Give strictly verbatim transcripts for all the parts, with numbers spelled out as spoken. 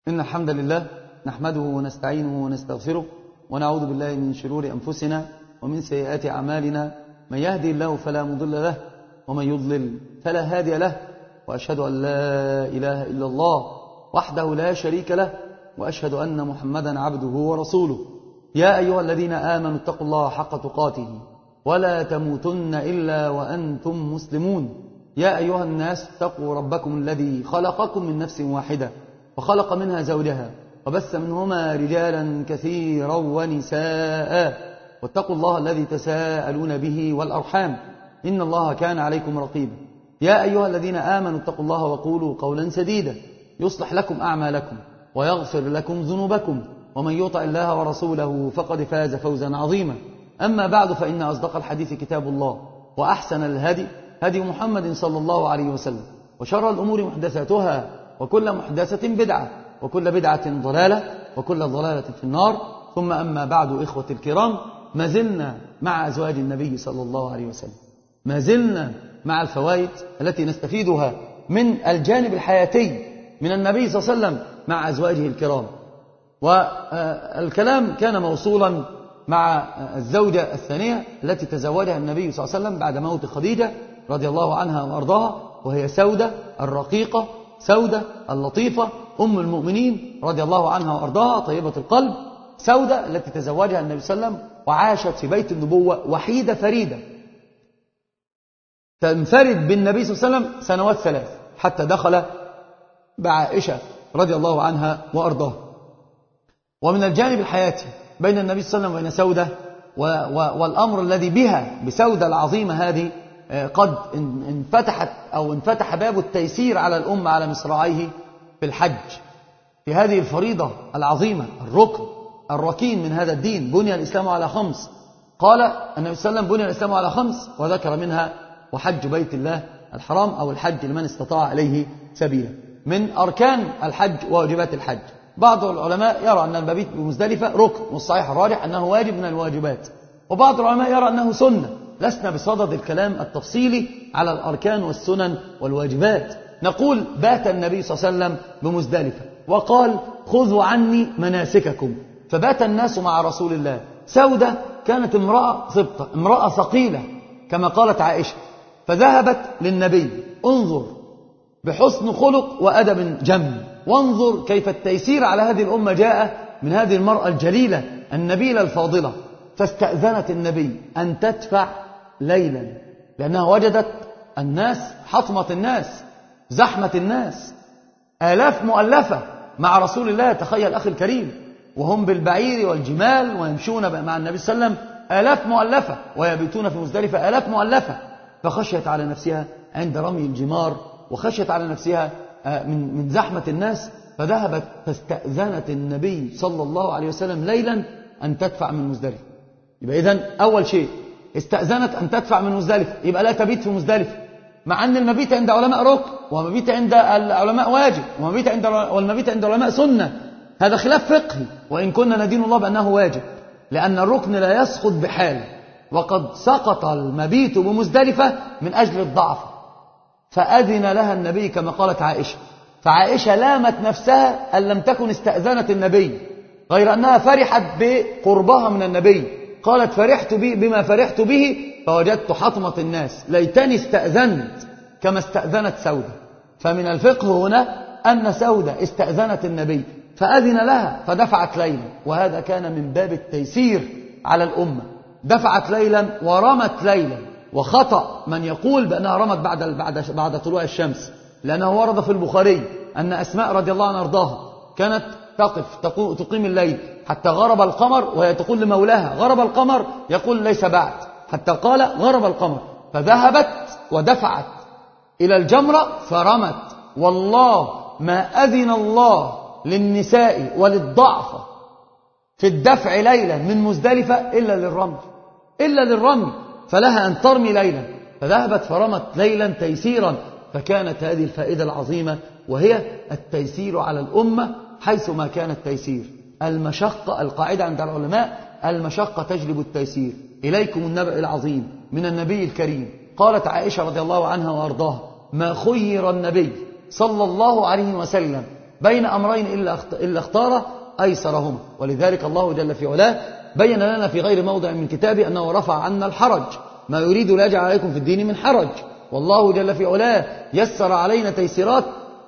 إن الحمد لله نحمده ونستعينه ونستغفره ونعوذ بالله من شرور أنفسنا ومن سيئات أعمالنا. من يهدي الله فلا مضل له ومن يضلل فلا هادي له، وأشهد أن لا إله إلا الله وحده لا شريك له، وأشهد أن محمدا عبده ورسوله. يا أيها الذين آمنوا اتقوا الله حق تقاته ولا تموتن إلا وأنتم مسلمون. يا أيها الناس اتقوا ربكم الذي خلقكم من نفس واحدة وخلق منها زوجها وبث منهما رجالا كثيرا ونساء، واتقوا الله الذي تساءلون به والأرحام إن الله كان عليكم رقيبا. يا أيها الذين آمنوا اتقوا الله وقولوا قولا سديدا يصلح لكم أعمالكم ويغفر لكم ذنوبكم، ومن يطع الله ورسوله فقد فاز فوزا عظيما. أما بعد، فإن أصدق الحديث كتاب الله، وأحسن الهدي هدي محمد صلى الله عليه وسلم، وشر الأمور محدثاتها، وكل محدثة بدعة، وكل بدعة ضلالة، وكل ضلالة في النار. ثم أما بعد، إخوة الكرام، ما زلنا مع أزواج النبي صلى الله عليه وسلم، ما زلنا مع الفوائد التي نستفيدها من الجانب الحياتي من النبي صلى الله عليه وسلم مع أزواجه الكرام. والكلام كان موصولا مع الزوجة الثانية التي تزوجها النبي صلى الله عليه وسلم بعد موت خديجة رضي الله عنها وأرضاها، وهي سودة الرقيقة، سودة اللطيفة، أم المؤمنين رضي الله عنها وأرضاها، طيبة القلب. سودة التي تزوجها النبي صلى الله عليه وسلم وعاشت في بيت النبوة وحيدة فريدة، تنفرد بالنبي صلى الله عليه وسلم سنوات ثلاث حتى دخل بعائشة رضي الله عنها وأرضاها. ومن الجانب الحياتي بين النبي صلى الله عليه وسلم وبين سودة والأمر الذي بها بسودة العظيمة هذه قد انفتحت أو انفتح باب التيسير على الأمة على مصراعيه في الحج، في هذه الفريضة العظيمة، الركن الركين من هذا الدين. بني الإسلام على خمس، قال النبي صلى الله عليه وسلم بني الإسلام على خمس، وذكر منها وحج بيت الله الحرام أو الحج لمن استطاع إليه سبيلا. من أركان الحج وواجبات الحج، بعض العلماء يرى أن المبيت بمزدلفة ركن، والصحيح الراجح أنه واجب من الواجبات، وبعض العلماء يرى أنه سنة. لسنا بصدد الكلام التفصيلي على الأركان والسنن والواجبات. نقول بات النبي صلى الله عليه وسلم بمزدلفة وقال خذوا عني مناسككم، فبات الناس مع رسول الله. سودة كانت امرأة صبطة، امرأة ثقيلة كما قالت عائشة، فذهبت للنبي. انظر بحسن خلق وأدب جم، وانظر كيف التيسير على هذه الأمة جاء من هذه المرأة الجليلة النبيلة الفاضلة. فاستأذنت النبي أن تدفع ليلا، لأنها وجدت الناس، حطمة الناس، زحمة الناس، آلاف مؤلفة مع رسول الله. تخيل أخي الكريم، وهم بالبعير والجمال ويمشون مع النبي صلى الله عليه وسلم، آلاف مؤلفة، ويبيتون في مزدلفة آلاف مؤلفة. فخشيت على نفسها عند رمي الجمار، وخشيت على نفسها من من زحمة الناس، فذهبت فاستأذنت النبي صلى الله عليه وسلم ليلا أن تدفع من مزدلفة. يبقى إذن أول شيء استأذنت أن تدفع من مزدلفة، يبقى لا تبيت في مزدلفة، مع أن المبيت عند علماء ركن، ومبيت عند العلماء واجب، ومبيت عند والمبيت عند علماء سنة. هذا خلاف فقهي، وإن كنا ندين الله بأنه واجب، لأن الركن لا يسقط بحال، وقد سقط المبيت بمزدلفة من أجل الضعف، فأذن لها النبي كما قالت عائشة. فعائشة لامت نفسها أن لم تكن استأذنت النبي، غير أنها فرحت بقربها من النبي. قالت فرحت بما فرحت به فوجدت حطمة الناس، ليتني استأذنت كما استأذنت سودة. فمن الفقه هنا أن سودة استأذنت النبي فأذن لها فدفعت ليلا، وهذا كان من باب التيسير على الأمة. دفعت ليلا ورمت ليلا، وخطأ من يقول بأنها رمت بعد بعد بعد طلوع الشمس، لأنه ورد في البخاري أن أسماء رضي الله عنها أرضاها كانت تقف تقيم الليل حتى غرب القمر، وهي تقول لمولاها غرب القمر، يقول ليس بعد، حتى قال غرب القمر، فذهبت ودفعت إلى الجمرة فرمت. والله ما أذن الله للنساء وللضعفة في الدفع ليلا من مزدلفة إلا للرمي، إلا للرمي، فلها أن ترمي ليلا. فذهبت فرمت ليلا تيسيرا. فكانت هذه الفائدة العظيمة، وهي التيسير على الأمة حيثما كان التيسير. المشقة، القاعدة عند العلماء، المشقة تجلب التيسير. إليكم النبأ العظيم من النبي الكريم. قالت عائشة رضي الله عنها وأرضاها: ما خير النبي صلى الله عليه وسلم بين أمرين إلا اختار أيسرهما. ولذلك الله جل في علاه بين لنا في غير موضع من كتابه أنه رفع عنا الحرج، ما يريد لا يجعل عليكم في الدين من حرج. والله جل في علاه يسر علينا تيسيرات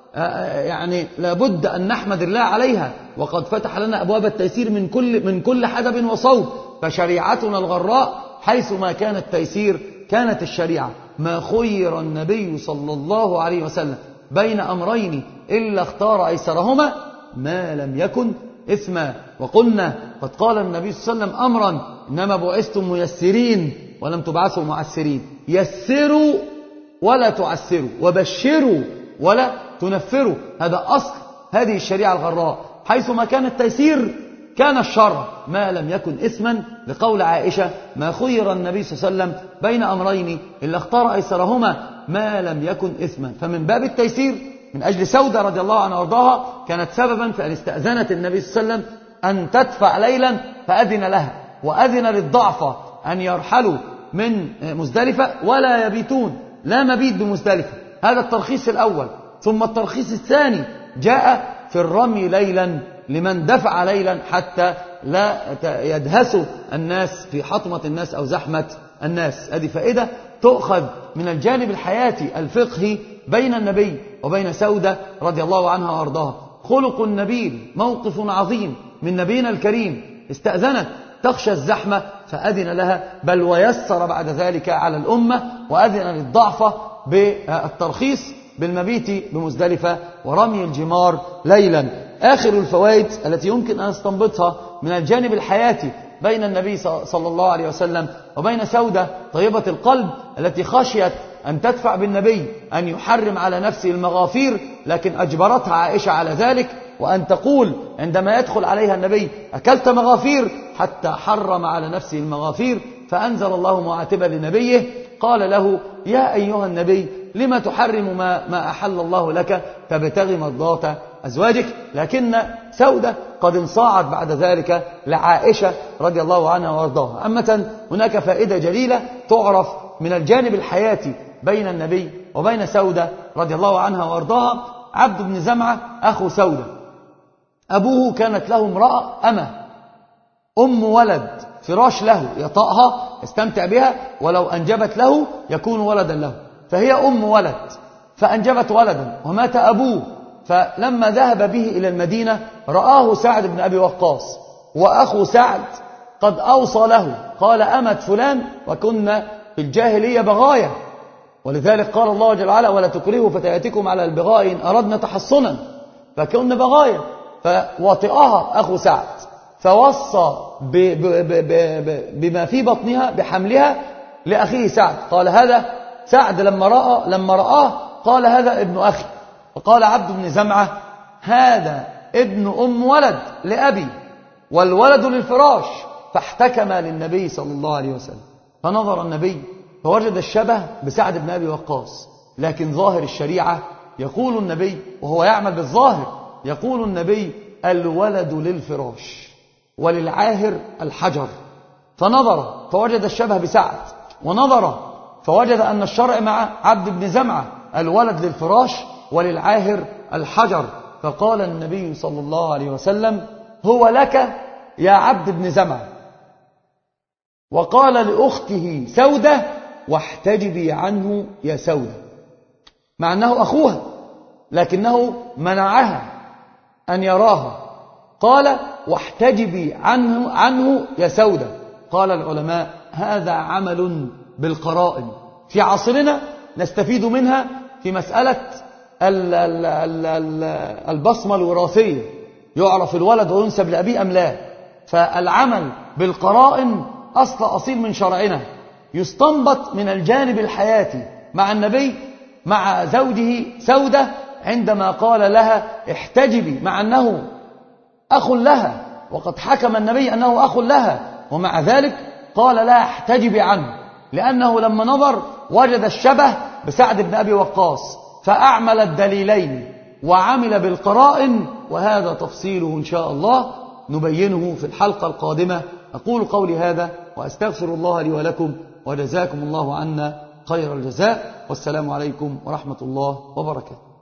يعني لابد أن نحمد الله عليها، وقد فتح لنا أبواب التيسير من كل من كل حدب وصوب. فشريعتنا الغراء حيث ما كان التيسير كانت الشريعة. ما خير النبي صلى الله عليه وسلم بين أمرين إلا اختار أيسرهما ما لم يكن إثما. وقلنا قد قال النبي صلى الله عليه وسلم أمرا: إنما بعثتم ميسرين ولم تبعثوا معسرين. يسروا ولا تعسروا، وبشروا ولا تنفروا. هذا أصل هذه الشريعة الغراء، حيث ما كان التيسير كان الشر ما لم يكن إثما، لقول عائشة: ما خير النبي صلى الله عليه وسلم بين أمرين إلا اختار أيسرهما ما لم يكن إثما. فمن باب التيسير من أجل سودة رضي الله عنها وارضاها كانت سببا في أن استأذنت النبي صلى الله عليه وسلم أن تدفع ليلا فأذن لها، وأذن للضعفة أن يرحلوا من مزدلفة ولا يبيتون، لا مبيت بمزدلفة. هذا الترخيص الأول. ثم الترخيص الثاني جاء في الرمي ليلا لمن دفع ليلا حتى لا يدهسوا الناس في حطمة الناس أو زحمة الناس. هذه فائدة تؤخذ من الجانب الحياتي الفقهي بين النبي وبين سودة رضي الله عنها وارضاها. خلق النبيل، موقف عظيم من نبينا الكريم. استأذنت تخشى الزحمة فأذن لها، بل ويسر بعد ذلك على الأمة وأذن للضعفة بالترخيص بالمبيت بمزدلفة ورمي الجمار ليلا. آخر الفوائد التي يمكن أن نستنبطها من الجانب الحياتي بين النبي صلى الله عليه وسلم وبين سودة طيبة القلب التي خشيت أن تدفع بالنبي أن يحرم على نفسه المغافير، لكن أجبرتها عائشة على ذلك، وأن تقول عندما يدخل عليها النبي: أكلت مغافير؟ حتى حرم على نفسه المغافير. فأنزل الله معاتبا لنبيه قال له: يا أيها النبي لما تحرم ما, ما أحل الله لك تبتغي مرضات أزواجك. لكن سودة قد انصاعت بعد ذلك لعائشة رضي الله عنها وارضاها. أما هناك فائدة جليلة تعرف من الجانب الحياتي بين النبي وبين سودة رضي الله عنها وارضاها. عبد بن زمعة أخو سودة، أبوه كانت له امرأة أمة أم ولد، فراش له يطأها يستمتع بها، ولو أنجبت له يكون ولدا له، فهي أم ولد فأنجبت ولدا ومات أبوه. فلما ذهب به إلى المدينة رآه سعد بن أبي وقاص، وأخو سعد قد أوصى له قال: أمت فلان وكنا في الجاهلية بغاية، ولذلك قال الله جل وعلا: ولا تكرهوا فتياتكم على البغاء إن أردنا تحصنا، فكنا بغاية. فوطئها أخو سعد، فوصى ب ب ب ب بما في بطنها بحملها لأخيه سعد. قال هذا سعد لما رأى لما رآه قال: هذا ابن أخي. فقال عبد بن زمعة: هذا ابن أم ولد لأبي والولد للفراش. فاحتكم للنبي صلى الله عليه وسلم، فنظر النبي فوجد الشبه بسعد بن أبي وقاص، لكن ظاهر الشريعة يقول النبي، وهو يعمل بالظاهر، يقول النبي: الولد للفراش وللعاهر الحجر. فنظر فوجد الشبه بسعد، ونظر فوجد أن الشرع مع عبد بن زمعة: الولد للفراش وللعاهر الحجر. فقال النبي صلى الله عليه وسلم: هو لك يا عبد بن زمعة. وقال لأخته سودة: واحتجبي عنه يا سودة، مع أنه أخوها لكنه منعها أن يراها. قال: واحتجبي عنه, عنه يا سودة. قال العلماء: هذا عمل بالقرائن في عصرنا نستفيد منها في مسألة البصمة الوراثية، يعرف الولد وينسب لأبيه أم لا. فالعمل بالقرائن أصل أصيل من شرعنا، يستنبط من الجانب الحياتي مع النبي مع زوجه سودة عندما قال لها: احتجبي، مع أنه أخ لها، وقد حكم النبي أنه أخ لها، ومع ذلك قال لها: احتجبي عنه، لأنه لما نظر وجد الشبه بسعد بن أبي وقاص، فأعمل الدليلين وعمل بالقرائن. وهذا تفصيله إن شاء الله نبينه في الحلقة القادمة. أقول قولي هذا وأستغفر الله لي ولكم، وجزاكم الله عنا خير الجزاء، والسلام عليكم ورحمة الله وبركاته.